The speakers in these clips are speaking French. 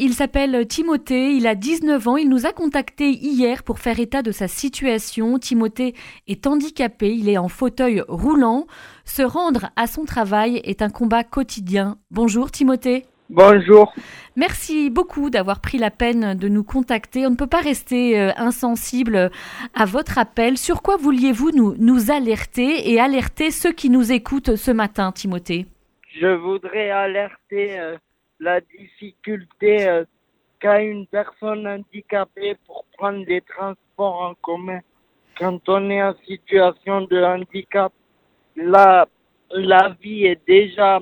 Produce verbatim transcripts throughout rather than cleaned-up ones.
il s'appelle Timothée, il a dix-neuf ans, il nous a contacté hier pour faire état de sa situation. Timothée est handicapé, il est en fauteuil roulant. Se rendre à son travail est un combat quotidien. Bonjour Timothée. Bonjour. Merci beaucoup d'avoir pris la peine de nous contacter. On ne peut pas rester euh, insensible à votre appel. Sur quoi vouliez-vous nous, nous alerter et alerter ceux qui nous écoutent ce matin, Timothée ? Je voudrais alerter euh, la difficulté euh, qu'a une personne handicapée pour prendre les transports en commun. Quand on est en situation de handicap, la, la vie est déjà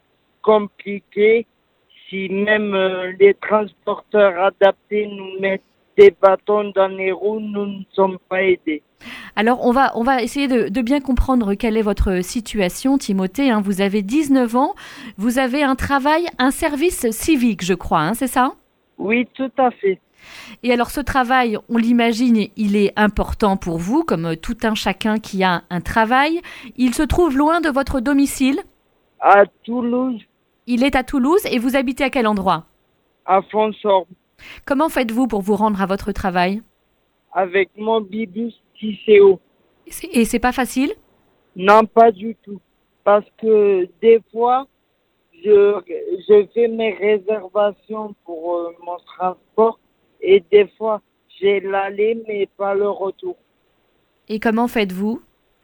compliquée. Si même euh, les transporteurs adaptés nous mettent des bâtons dans les roues, nous ne sommes pas aidés. Alors, on va, on va essayer de, de bien comprendre quelle est votre situation, Timothée. Hein. Vous avez dix-neuf ans, vous avez un travail, un service civique, je crois, hein, c'est ça ? Oui, tout à fait. Et alors, ce travail, on l'imagine, il est important pour vous, comme tout un chacun qui a un travail. Il se trouve loin de votre domicile ? À Toulouse. Il est à Toulouse et vous habitez à quel endroit ? À Fonsorbe. Comment faites-vous pour vous rendre à votre travail ? Avec mon bibus Tisséo. Et c'est pas facile ? Non, pas du tout. Parce que des fois, je, je fais mes réservations pour euh, mon transport et des fois, j'ai l'aller mais pas le retour. Et comment faites-vous ?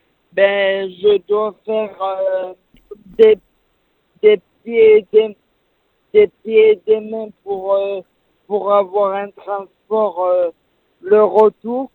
Ben, je dois faire euh, des, des pieds et des, des pieds et des mains pour, euh, pour avoir un transport euh, le retour.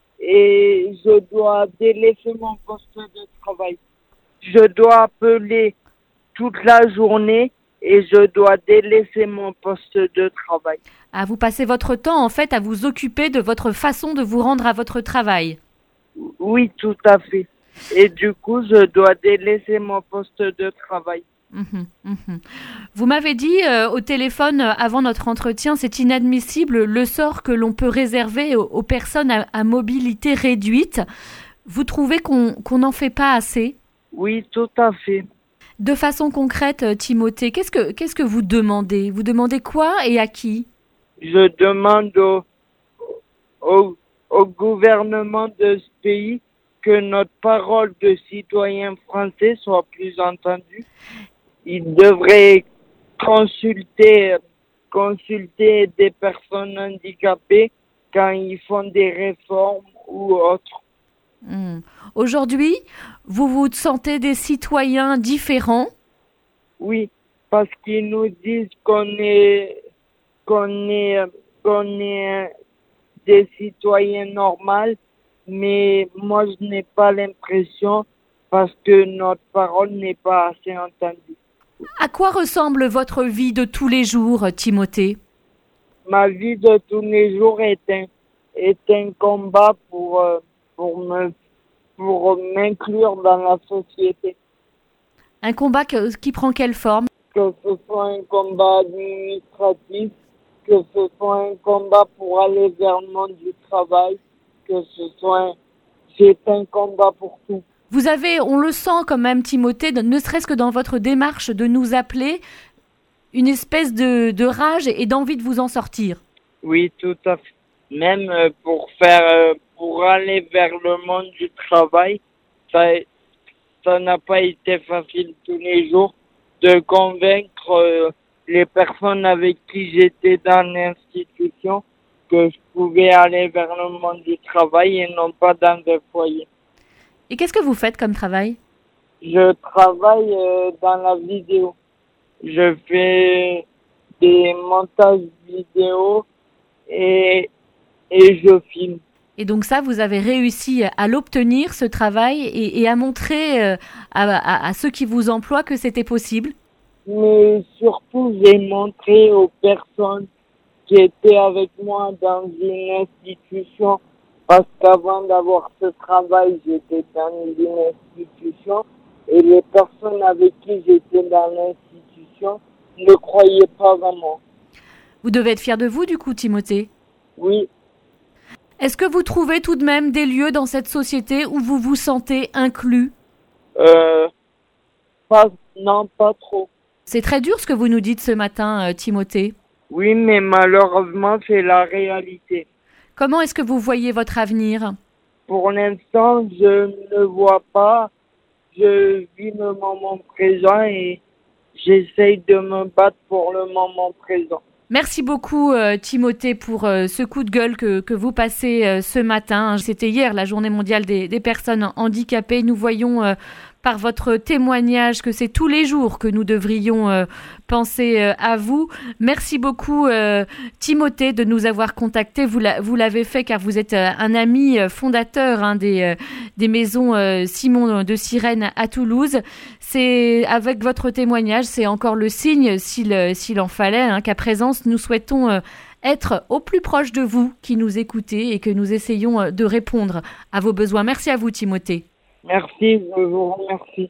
Et je dois délaisser mon poste de travail. Je dois appeler toute la journée et je dois délaisser mon poste de travail. Ah, vous passez votre temps, en fait, à vous occuper de votre façon de vous rendre à votre travail. Oui, tout à fait. Et du coup, je dois délaisser mon poste de travail. Mmh, mmh. Vous m'avez dit euh, au téléphone euh, avant notre entretien, c'est inadmissible le sort que l'on peut réserver aux, aux personnes à, à mobilité réduite. Vous trouvez qu'on qu'on n'en fait pas assez ? Oui, tout à fait. De façon concrète, Timothée, qu'est-ce que, qu'est-ce que vous demandez ? Vous demandez quoi et à qui ? Je demande au, au, au gouvernement de ce pays que notre parole de citoyen français soit plus entendue. Il devrait consulter, consulter des personnes handicapées quand ils font des réformes ou autres. Mmh. Aujourd'hui, vous vous sentez des citoyens différents ? Oui, parce qu'ils nous disent qu'on est, qu'on est, qu'on est des citoyens normaux, mais moi je n'ai pas l'impression parce que notre parole n'est pas assez entendue. À quoi ressemble votre vie de tous les jours, Timothée ? Ma vie de tous les jours est un, est un combat pour, euh, pour me, pour m'inclure dans la société. Un combat que, qui prend quelle forme ? Que ce soit un combat administratif, que ce soit un combat pour aller vers le monde du travail, que ce soit un, c'est un combat pour tout. Vous avez, on le sent quand même, Timothée, ne serait-ce que dans votre démarche de nous appeler, une espèce de, de rage et d'envie de vous en sortir. Oui, tout à fait. Même euh, pour faire, euh, pour aller vers le monde du travail, ça, ça n'a pas été facile tous les jours de convaincre euh, les personnes avec qui j'étais dans l'institution que je pouvais aller vers le monde du travail et non pas dans des foyers. Et qu'est-ce que vous faites comme travail ? Je travaille euh, dans la vidéo. Je fais des montages vidéo et, et je filme. Et donc ça, vous avez réussi à l'obtenir, ce travail, et, et à montrer euh, à, à, à ceux qui vous emploient que c'était possible ? Mais surtout, j'ai montré aux personnes qui étaient avec moi dans une institution, parce qu'avant d'avoir ce travail, j'étais dans une institution et les personnes avec qui j'étais dans l'institution ne croyaient pas vraiment. Vous devez être fier de vous, du coup, Timothée ? Oui. Est-ce que vous trouvez tout de même des lieux dans cette société où vous vous sentez inclus ? Euh, pas, non, pas trop. C'est très dur ce que vous nous dites ce matin, euh, Timothée. Oui, mais malheureusement, c'est la réalité. Comment est-ce que vous voyez votre avenir ? Pour l'instant, je ne vois pas. Je vis le moment présent et j'essaye de me battre pour le moment présent. Merci beaucoup euh, Timothée pour euh, ce coup de gueule que, que vous passez euh, ce matin. C'était hier la journée mondiale des, des personnes handicapées. Nous voyons euh, par votre témoignage que c'est tous les jours que nous devrions euh, penser euh, à vous. Merci beaucoup euh, Timothée de nous avoir contactés. Vous, la, vous l'avez fait car vous êtes euh, un ami euh, fondateur hein, des, euh, des maisons euh, Simon de Sirène à Toulouse. C'est avec votre témoignage, c'est encore le signe, s'il, s'il en fallait, hein, qu'à présent, nous souhaitons euh, être au plus proche de vous qui nous écoutez et que nous essayons euh, de répondre à vos besoins. Merci à vous Timothée. Merci, je vous remercie.